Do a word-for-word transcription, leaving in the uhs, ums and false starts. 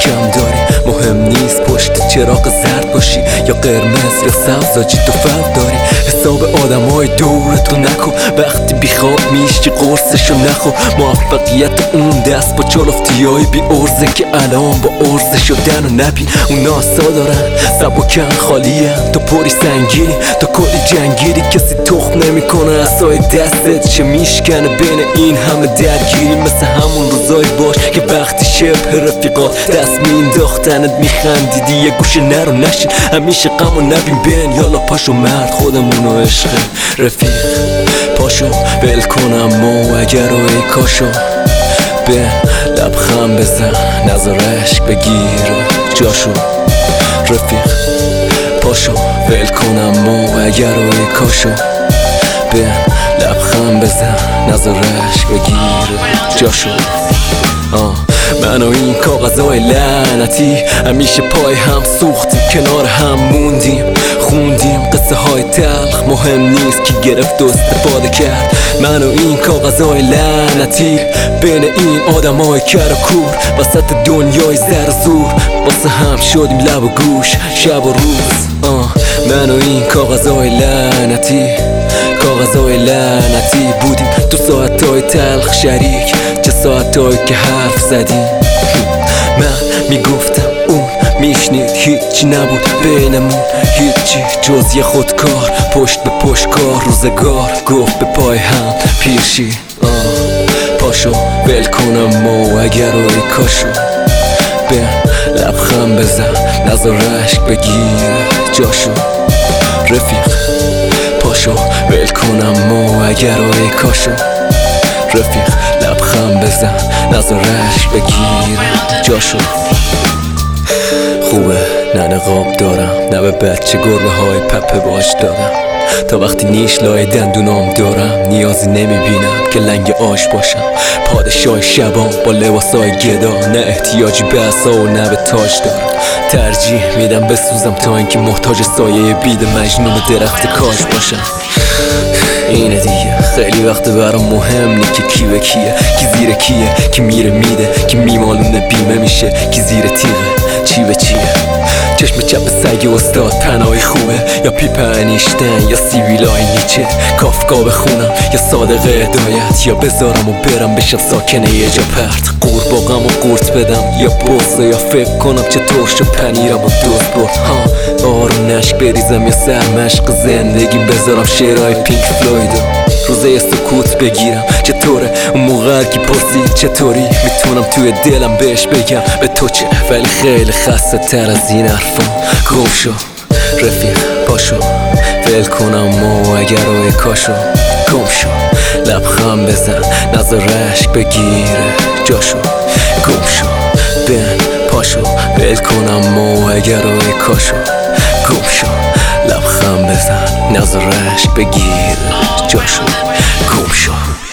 کم داری. مهم نیست پشت چراغ زرد باشی یا قرمز یا سبز، آجی تو فرق داری. حساب آدم های دورتو نکن، وقتی بیخواب میشی قرصشو نخور. موفقیت اون دست با چالفتی های بی ارزه که الان با ارزه شدن و نبین. اونا آسا دارن سبکن خالیه، تو پری سنگیری تو کلی جنگیری. کسی تخم نمیکنه اصای دستت چه میشکنه بین این همه درگیری. مثل همون روزای باش که وقتی شبه رفیقات دست مینداختنت میخندیدی یه گوشه نرو نشین. همیشه غم و نبین بین یالا پاشو مرد خودمونو عشق رفیق. پاشو ول کنم مو اگر و ای کاشو به لبخم بزن نظر عشق بگیر جاشو رفیق. پاشو ول کنم مو اگر و ای کاشو به لبخم بزن نظر عشق بگیر جاشو. آه من و این کاغذهای لعنتی همیشه پای هم سوختیم، کنار هم موندیم، خوندیم قصه های تلخ. مهم نیست کی گرفت و استفاده کرد. من و این کاغذهای لعنتی بین این آدم های کر و کور، وسط دنیای زر زور واسه هم شدیم لب و گوش شب و روز. آه من و این کاغذهای لعنتی کاغذهای لعنتی بودیم تو ساعتهای تلخ شریک، چه ساعتهایی که حرف زدیم. من میگفتم اون میشنید، هیچی نبود بینمون هیچی جز یه خودکار، پشت به پشت کار. روزگار گفت به پای هم پیشی. آه پاشو ول کنم مو اگر و ای کاشو به لبخم بزن نظر عشق بگیر جاشو رفیق. پاشو ول کنم مو اگر و ای کاشو رفیق. لبخم بزن نظر عشق بگیر جاشو. خوبه نه نقاب دارم نه به بچه گربه های پپه باش دارم. تا وقتی نیش لای دندونام دارم نیازی نمیبینم که لنگ آش باشم. پادشاه شبان با لباسای گدا، نه احتیاجی به عصا و نه به تاج دارم. ترجیح میدم بسوزم تا اینکه محتاج سایه بید مجنون درخت کاج باشم. اینه دیگه خیلی وقت برام مهم نی که کی به کیه، کی زیر کیه، کی میره میده، کی میمالونه بیمه میشه، کی زیر تیغه چی به چیه. چشم چپ سگ استاد پناهی خوبه یا پیپ انیشتن یا سیویلای نیچه. کافکا بخونم یا صادق هدایت، یا بذارم و برم بشم ساکنه یه جا پرت. قورباغم و قورت بدم یا بغضه، یا فکر کنم چطور شد پنیرم و دوست برد. ها آروم نشک بریزم یا سرمشق زندگیم بذارم شعرهای پینک فلویدو روزه سکوت بگیرم. چطوره اون موقع که پرسید چطوری میتونم توی دلم بهش بگم به تو چه، ولی خیلی خسته تر از این حرفام. گم شو رفیق پاشو ول کنم مو اگر و کاشو. گم شو لبخم بزن نظر عشق بگیره جاشو. گم شو بن پاشو ول کنم مو اگر و کاشو. گم شو لبخم بزن نظر عشق بگیره جاشو. گم شو.